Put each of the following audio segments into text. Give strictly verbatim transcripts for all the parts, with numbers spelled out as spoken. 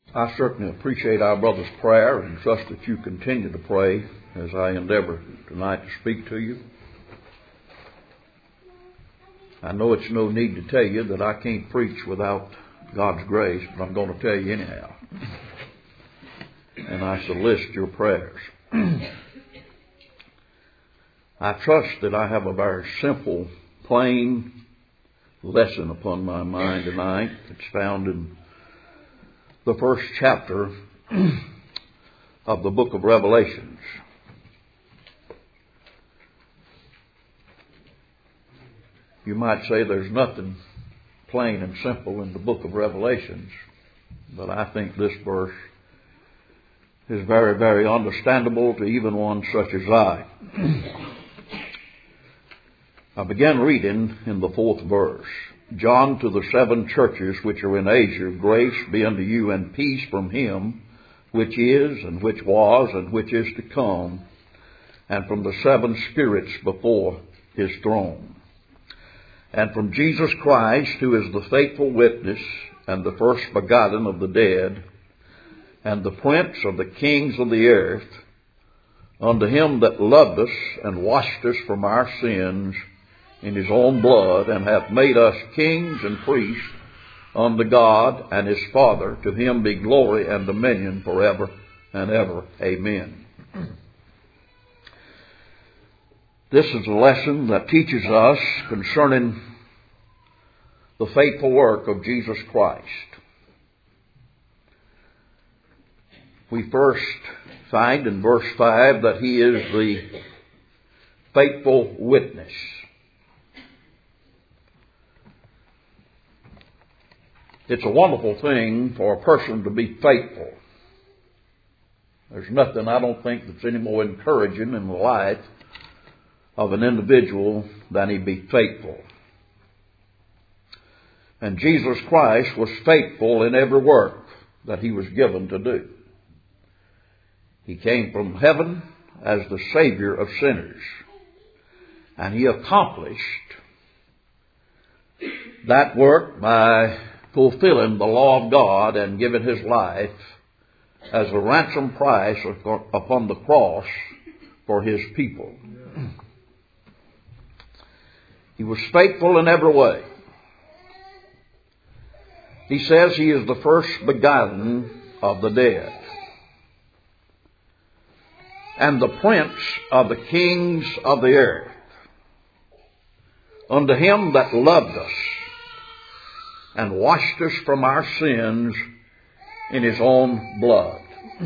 I certainly appreciate our brother's prayer and trust that you continue to pray as I endeavor tonight to speak to you. I know it's no need to tell you that I can't preach without God's grace, but I'm going to tell you anyhow. And I solicit your prayers. I trust that I have a very simple, plain lesson upon my mind tonight. It's found in the first chapter of the book of Revelations. You might say there's nothing plain and simple in the book of Revelations, but I think this verse is very, very understandable to even one such as I. I began reading in the fourth verse. John, to the seven churches which are in Asia, grace be unto you and peace from him which is, and which was, and which is to come, and from the seven spirits before his throne, and from Jesus Christ, who is the faithful witness, and the first begotten of the dead, and the prince of the kings of the earth, unto him that loved us and washed us from our sins in his own blood, and hath made us kings and priests unto God and his Father. To him be glory and dominion forever and ever. Amen. This is a lesson that teaches us concerning the faithful work of Jesus Christ. We first find in verse five that he is the faithful witness. It's a wonderful thing for a person to be faithful. There's nothing, I don't think, that's any more encouraging in the life of an individual than he be faithful. And Jesus Christ was faithful in every work that he was given to do. He came from heaven as the Savior of sinners, and he accomplished that work by fulfilling the law of God and giving his life as a ransom price upon the cross for his people. He was faithful in every way. He says he is the first begotten of the dead, and the prince of the kings of the earth. Unto him that loved us and washed us from our sins in his own blood.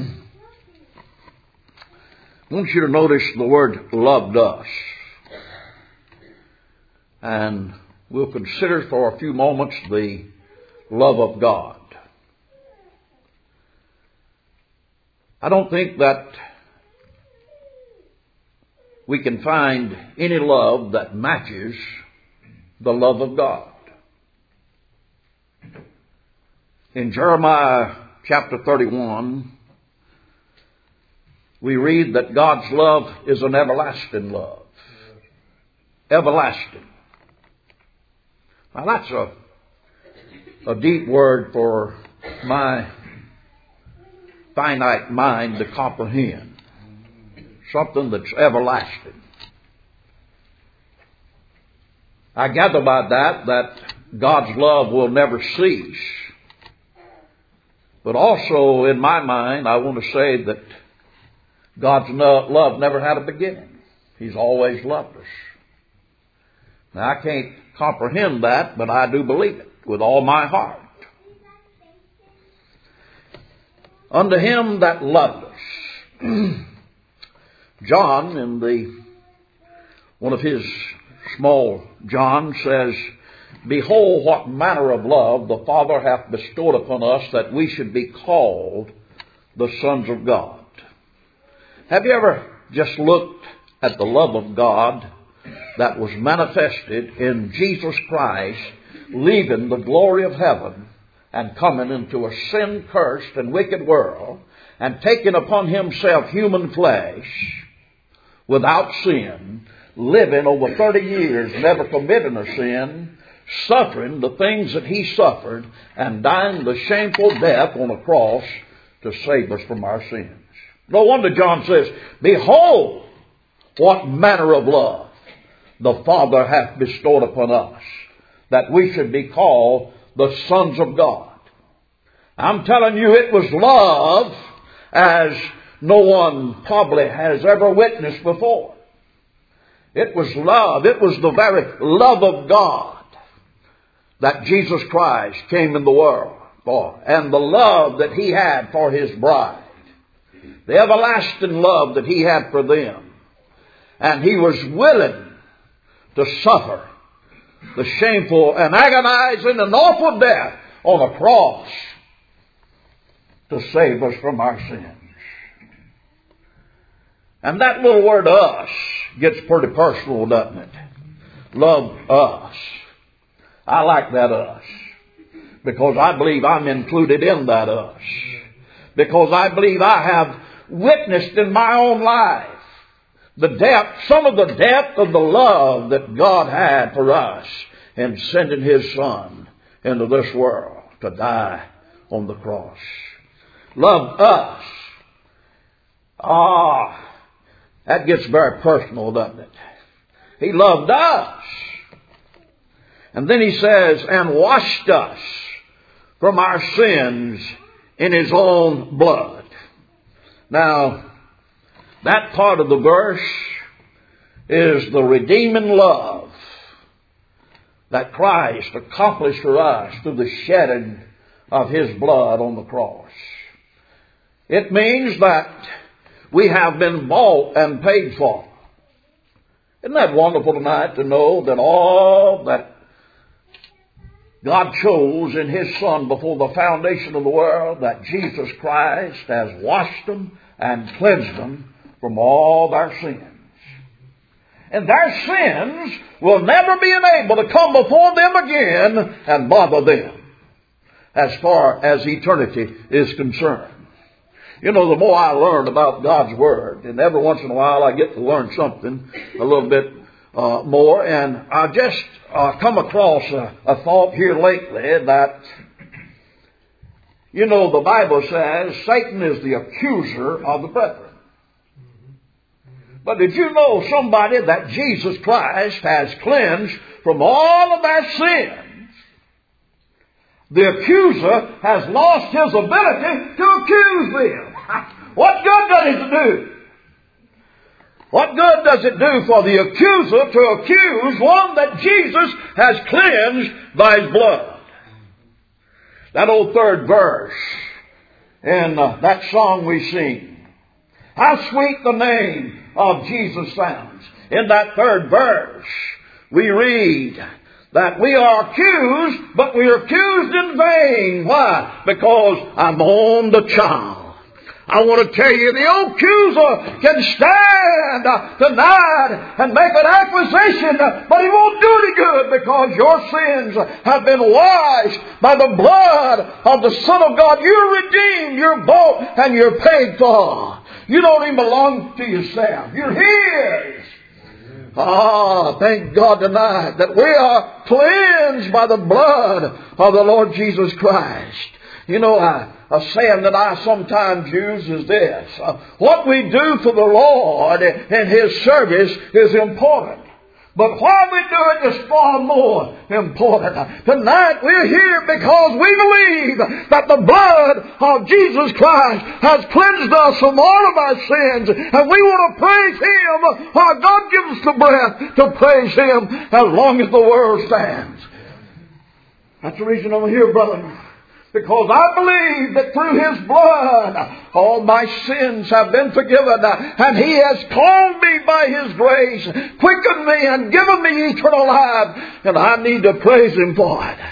I want you to notice the word loved us. And we'll consider for a few moments the love of God. I don't think that we can find any love that matches the love of God. In Jeremiah chapter thirty-one, we read that God's love is an everlasting love. Everlasting. Now that's a, a deep word for my finite mind to comprehend. Something that's everlasting. I gather by that that God's love will never cease. But also in my mind, I want to say that God's love never had a beginning. He's always loved us. Now I can't comprehend that, but I do believe it with all my heart. Unto him that loved us. John, in the one of his small John, says, behold, what manner of love the Father hath bestowed upon us, that we should be called the sons of God. Have you ever just looked at the love of God that was manifested in Jesus Christ, leaving the glory of heaven and coming into a sin-cursed and wicked world, and taking upon himself human flesh without sin, living over thirty years, never committing a sin, suffering the things that He suffered and dying the shameful death on a cross to save us from our sins. No wonder John says, behold, what manner of love the Father hath bestowed upon us, that we should be called the sons of God. I'm telling you, it was love as no one probably has ever witnessed before. It was love. It was the very love of God that Jesus Christ came in the world for, and the love that He had for His bride, the everlasting love that He had for them. And He was willing to suffer the shameful and agonizing and awful death on a cross to save us from our sins. And that little word us gets pretty personal, doesn't it? Love us. I like that us, because I believe I'm included in that us. Because I believe I have witnessed in my own life the depth, some of the depth of the love that God had for us in sending His Son into this world to die on the cross. Love us. Ah, that gets very personal, doesn't it? He loved us. And then He says, and washed us from our sins in His own blood. Now, that part of the verse is the redeeming love that Christ accomplished for us through the shedding of His blood on the cross. It means that we have been bought and paid for. Isn't that wonderful tonight to know that all that God chose in His Son before the foundation of the world, that Jesus Christ has washed them and cleansed them from all their sins. And their sins will never be able to come before them again and bother them as far as eternity is concerned. You know, the more I learn about God's Word, and every once in a while I get to learn something a little bit uh, more, and I just uh, come across a, a thought here lately that, you know, the Bible says Satan is the accuser of the brethren. But did you know somebody that Jesus Christ has cleansed from all of their sins? The accuser has lost his ability to accuse them. What good does it do? What good does it do for the accuser to accuse one that Jesus has cleansed by His blood? That old third verse in uh, that song we sing. How sweet the name of Jesus sounds. In that third verse, we read that we are accused, but we are accused in vain. Why? Because I'm on the child. I want to tell you, the accuser can stand tonight and make an accusation, but he won't do any good, because your sins have been washed by the blood of the Son of God. You're redeemed, you're bought, and you're paid for. You don't even belong to yourself. You're His. Ah, thank God tonight that we are cleansed by the blood of the Lord Jesus Christ. You know, a, a saying that I sometimes use is this: uh, what we do for the Lord in His service is important, but why we do it is far more important. Tonight we're here because we believe that the blood of Jesus Christ has cleansed us from all of our sins, and we want to praise Him while God gives us the breath to praise Him as long as the world stands. That's the reason I'm here, brother. Because I believe that through His blood, all my sins have been forgiven. And He has called me by His grace, quickened me and given me eternal life. And I need to praise Him for it.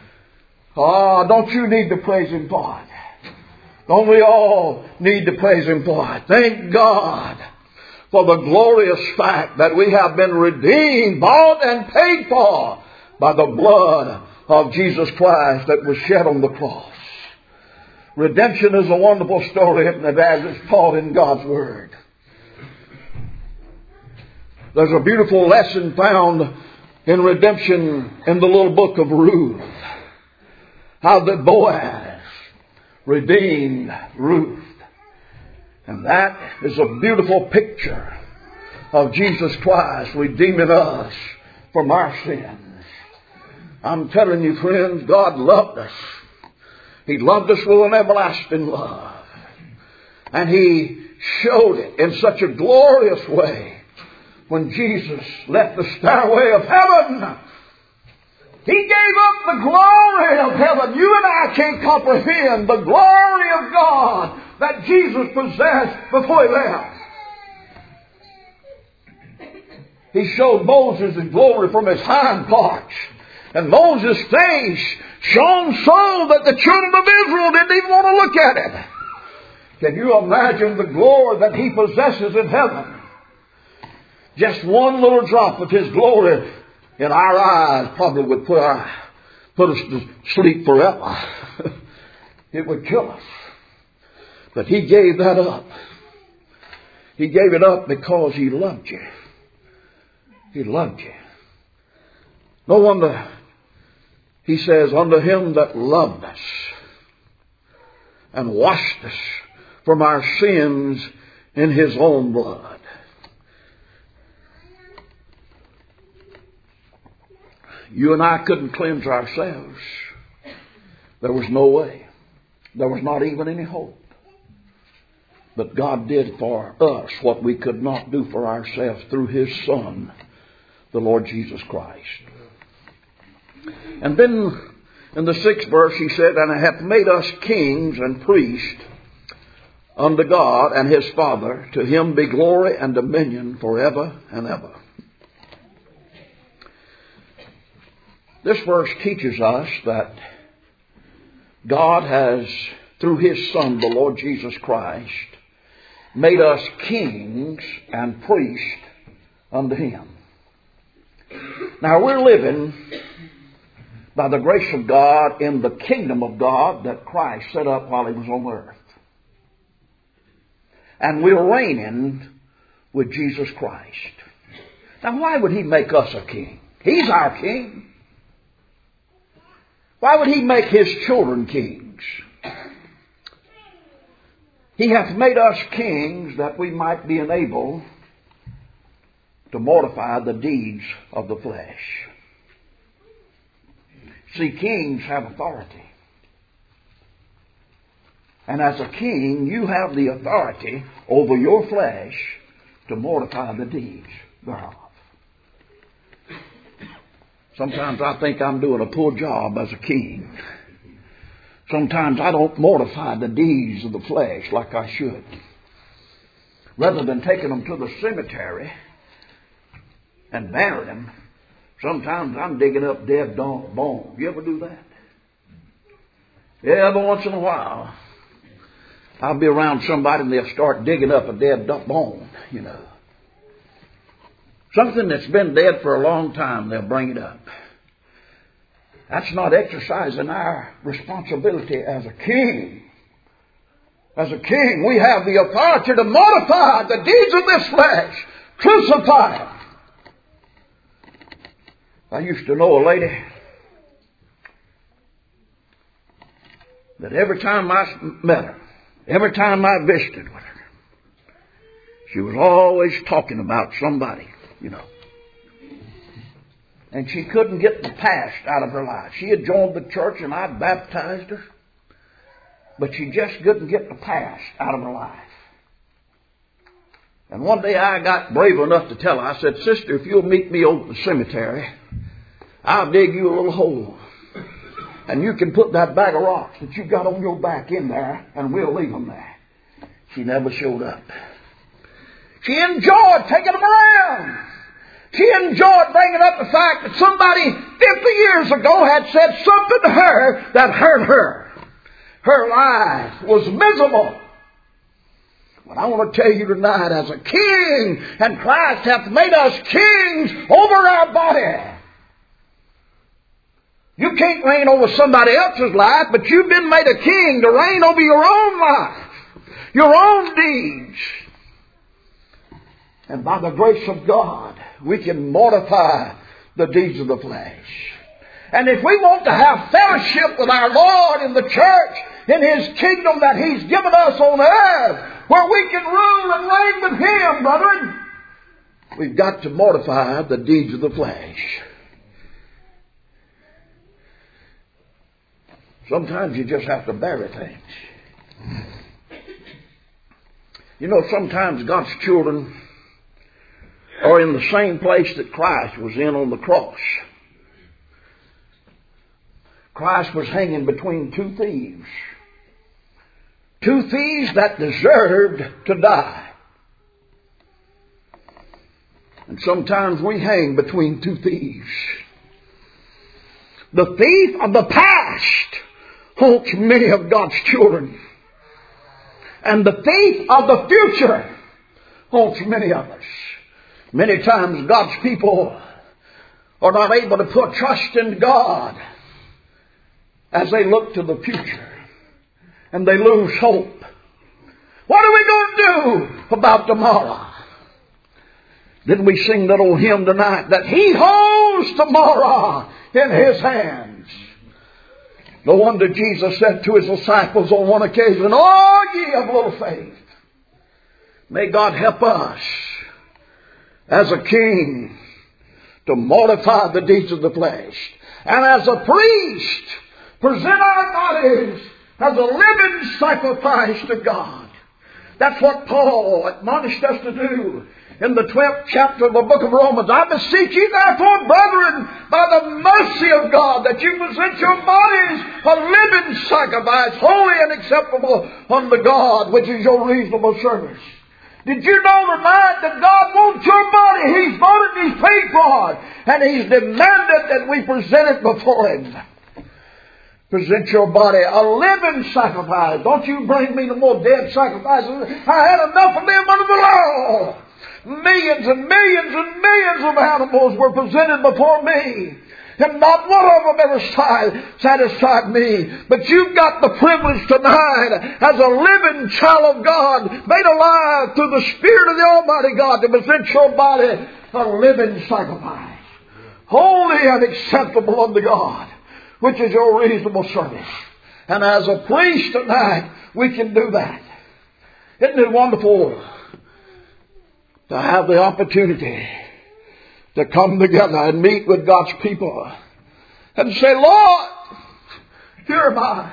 Oh, don't you need to praise Him for it? Don't we all need to praise Him for it? Thank God for the glorious fact that we have been redeemed, bought and paid for by the blood of Jesus Christ that was shed on the cross. Redemption is a wonderful story, isn't it, as it's taught in God's Word. There's a beautiful lesson found in redemption in the little book of Ruth, how that Boaz redeemed Ruth. And that is a beautiful picture of Jesus Christ redeeming us from our sins. I'm telling you, friends, God loved us. He loved us with an everlasting love. And He showed it in such a glorious way when Jesus left the stairway of heaven. He gave up the glory of heaven. You and I can't comprehend the glory of God that Jesus possessed before He left. He showed Moses His glory from His hind parts. And Moses' face shone so that the children of Israel didn't even want to look at it. Can you imagine the glory that He possesses in heaven? Just one little drop of His glory in our eyes probably would put, our, put us to sleep forever. It would kill us. But He gave that up. He gave it up because He loved you. He loved you. No wonder He says, unto Him that loved us and washed us from our sins in His own blood. You and I couldn't cleanse ourselves. There was no way. There was not even any hope. But God did for us what we could not do for ourselves through His Son, the Lord Jesus Christ. And then in the sixth verse He said, and hath made us kings and priests unto God and His Father. To Him be glory and dominion forever and ever. This verse teaches us that God has, through His Son, the Lord Jesus Christ, made us kings and priests unto Him. Now we're living by the grace of God in the kingdom of God that Christ set up while He was on earth. And we're reigning with Jesus Christ. Now why would He make us a king? He's our king. Why would He make His children kings? He hath made us kings that we might be enabled to mortify the deeds of the flesh. See, kings have authority. And as a king, you have the authority over your flesh to mortify the deeds thereof. Sometimes I think I'm doing a poor job as a king. Sometimes I don't mortify the deeds of the flesh like I should. Rather than taking them to the cemetery and burying them, sometimes I'm digging up dead bones. You ever do that? Yeah, every once in a while, I'll be around somebody and they'll start digging up a dead bone, you know. Something that's been dead for a long time, they'll bring it up. That's not exercising our responsibility as a king. As a king, we have the authority to mortify the deeds of this flesh. Crucify them. I used to know a lady that every time I met her, every time I visited with her, she was always talking about somebody, you know. And she couldn't get the past out of her life. She had joined the church and I baptized her, but she just couldn't get the past out of her life. And one day I got brave enough to tell her, I said, sister, if you'll meet me over the cemetery, I'll dig you a little hole. And you can put that bag of rocks that you got on your back in there, and we'll leave them there. She never showed up. She enjoyed taking them around. She enjoyed bringing up the fact that somebody fifty years ago had said something to her that hurt her. Her life was miserable. But I want to tell you tonight, as a king, and Christ hath made us kings over our body. You can't reign over somebody else's life, but you've been made a king to reign over your own life, your own deeds. And by the grace of God, we can mortify the deeds of the flesh. And if we want to have fellowship with our Lord in the church, in His kingdom that He's given us on earth, where we can rule and reign with Him, brethren, we've got to mortify the deeds of the flesh. Sometimes you just have to bury things. You know, sometimes God's children are in the same place that Christ was in on the cross. Christ was hanging between two thieves. Two thieves that deserved to die. And sometimes we hang between two thieves. The thief of the past haunts many of God's children. And the thief of the future haunts many of us. Many times God's people are not able to put trust in God as they look to the future. And they lose hope. What are we going to do about tomorrow? Didn't we sing that old hymn tonight that He holds tomorrow in His hands? No wonder Jesus said to His disciples on one occasion, "Oh, ye of little faith." May God help us as a king to mortify the deeds of the flesh. And as a priest, present our bodies as a living sacrifice to God. That's what Paul admonished us to do in the twelfth chapter of the book of Romans. "I beseech you therefore, brethren, by the mercy of God, that you present your bodies a living sacrifice, holy and acceptable unto God, which is your reasonable service." Did you know tonight that God wants your body? He's bought it, He's paid for it, and He's demanded that we present it before Him. Present your body a living sacrifice. Don't you bring me no more dead sacrifices. I had enough of them under the law. Millions and millions and millions of animals were presented before me, and not one of them ever satisfied me. But you've got the privilege tonight as a living child of God, made alive through the Spirit of the Almighty God, to present your body a living sacrifice, holy and acceptable unto God, which is your reasonable service. And as a priest tonight, we can do that. Isn't it wonderful to have the opportunity to come together and meet with God's people and say, "Lord, here am I.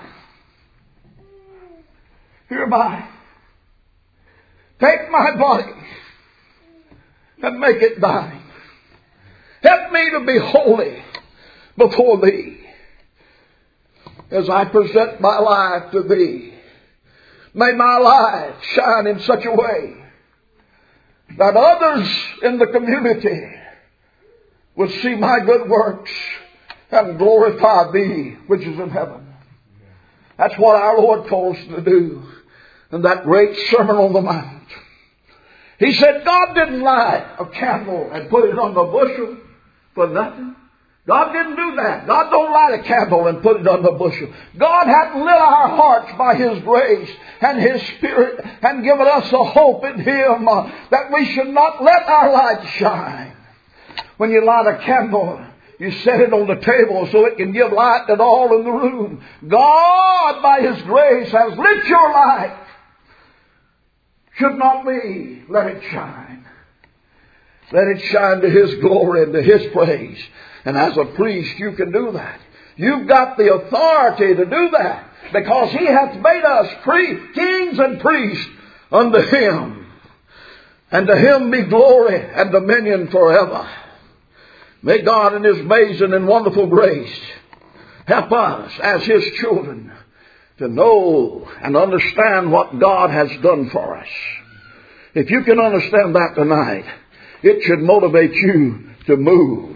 Here am I. Take my body and make it thine. Help me to be holy before Thee as I present my life to Thee. May my life shine in such a way that others in the community will see my good works and glorify Thee which is in heaven." That's what our Lord told us to do in that great Sermon on the Mount. He said God didn't light a candle and put it on the bushel for nothing. God didn't do that. God don't light a candle and put it on the bushel. God hadn't lit our hearts by His grace and His Spirit and given us a hope in Him uh, that we should not let our light shine. When you light a candle, you set it on the table so it can give light to all in the room. God, by His grace, has lit your light. Should not we let it shine? Let it shine to His glory and to His praise. And as a priest, you can do that. You've got the authority to do that, because He hath made us priests, kings and priests unto Him. And to Him be glory and dominion forever. May God in His amazing and wonderful grace help us as His children to know and understand what God has done for us. If you can understand that tonight, it should motivate you to move.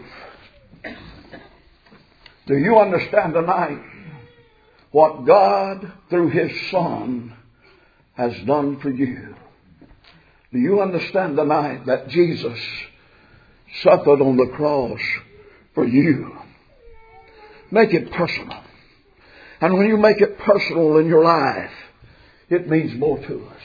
Do you understand tonight what God, through His Son, has done for you? Do you understand tonight that Jesus suffered on the cross for you? Make it personal. And when you make it personal in your life, it means more to us.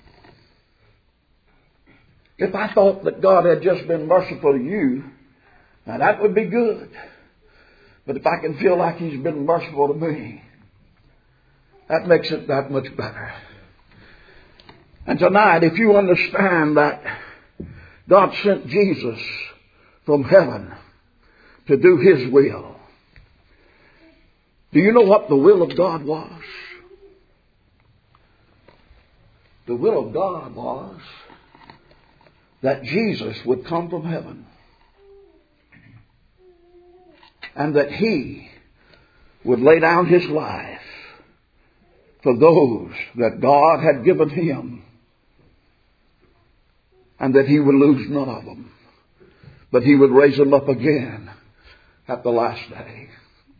If I thought that God had just been merciful to you Now that would be good. But if I can feel like He's been merciful to me, that makes it that much better. And tonight, if you understand that God sent Jesus from heaven to do His will, do you know what the will of God was? The will of God was that Jesus would come from heaven and that He would lay down His life for those that God had given Him, and that He would lose none of them, but He would raise them up again at the last day.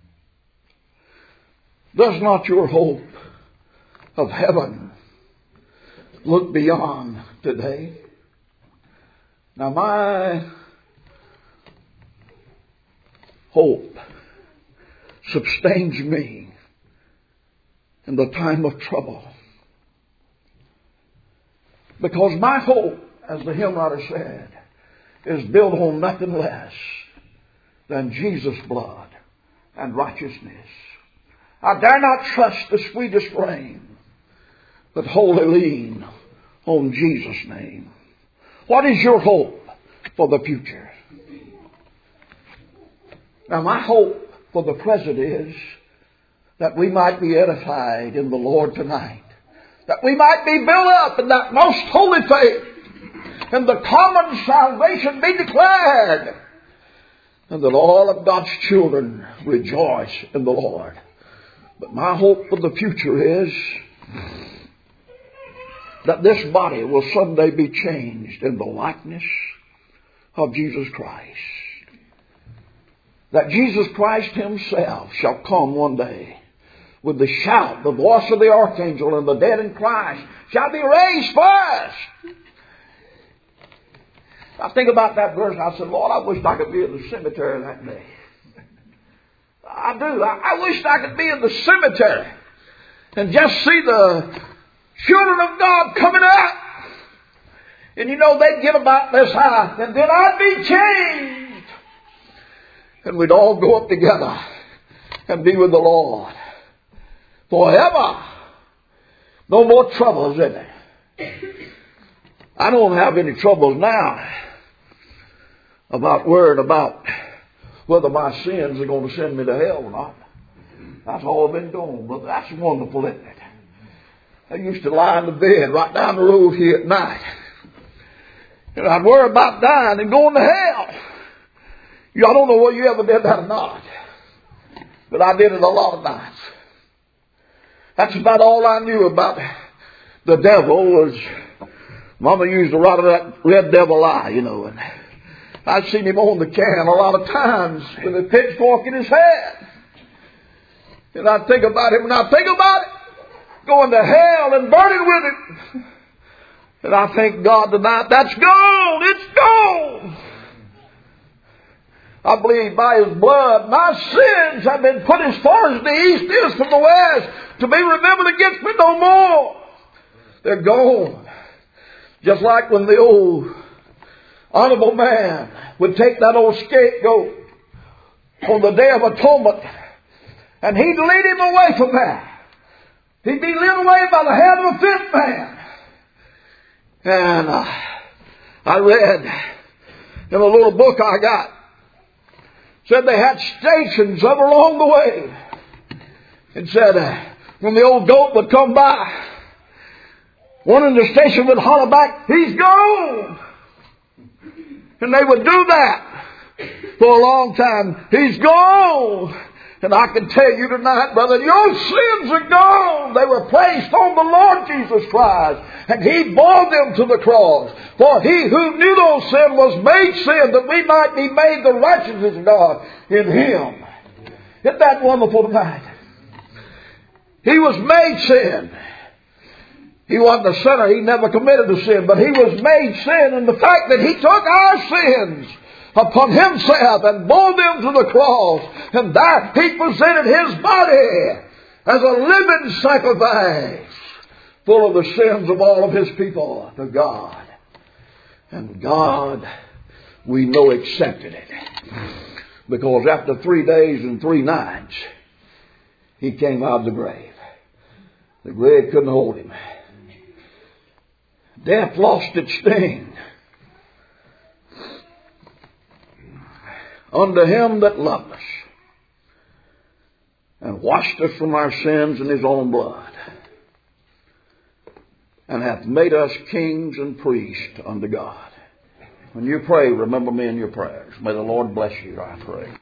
Does not your hope of heaven look beyond today? Now my hope sustains me in the time of trouble, because my hope, as the hymn writer said, is built on nothing less than Jesus' blood and righteousness. I dare not trust the sweetest frame, but wholly lean on Jesus' name. What is your hope for the future? Now my hope for the present is that we might be edified in the Lord tonight, that we might be built up in that most holy faith, and the common salvation be declared, and that all of God's children rejoice in the Lord. But my hope for the future is that this body will someday be changed in the likeness of Jesus Christ. That Jesus Christ Himself shall come one day with the shout, the voice of the archangel, and the dead in Christ shall be raised first. I think about that verse and I said, Lord, I wish I could be in the cemetery that day. I do. I, I wish I could be in the cemetery and just see the children of God coming up. And you know, they'd get about this high, and then I'd be changed. And we'd all go up together and be with the Lord forever. No more troubles, is there? I don't have any troubles now about worrying about whether my sins are going to send me to hell or not. That's all been gone, but that's wonderful, isn't it? I used to lie in the bed right down the road here at night, and I'd worry about dying and going to hell. You, I don't know whether you ever did that or not, but I did it a lot of nights. That's about all I knew about the devil was, Mama used a lot of that red devil eye, you know, and I'd seen him on the can a lot of times with a pitchfork in his head. And I'd think about him, and I'd think about it, going to hell and burning with it. And I thank God tonight, that's gone, it's gone. I believe by His blood, my sins have been put as far as the east is from the west, to be remembered against me no more. They're gone. Just like when the old honorable man would take that old scapegoat on the Day of Atonement, and he'd lead him away from that. He'd be led away by the hand of a fifth man. And uh, I read in a little book I got, said they had stations ever along the way. It said uh, when the old goat would come by, one in the station would holler back, "He's gone!" And they would do that for a long time. "He's gone!" And I can tell you tonight, brother, your sins are gone. They were placed on the Lord Jesus Christ, and He bore them to the cross. For He who knew no sin was made sin, that we might be made the righteousness of God in Him. Isn't that wonderful tonight? He was made sin. He wasn't a sinner. He never committed a sin, but He was made sin. And the fact that He took our sins upon Himself and bore them to the cross, and there He presented His body as a living sacrifice, full of the sins of all of His people to God. And God we know accepted it. Because after three days and three nights, he came out of the grave. The grave couldn't hold him. Death lost its sting. Unto him that loved us and washed us from our sins in his own blood, and hath made us kings and priests unto God. When you pray, remember me in your prayers. May the Lord bless you, I pray.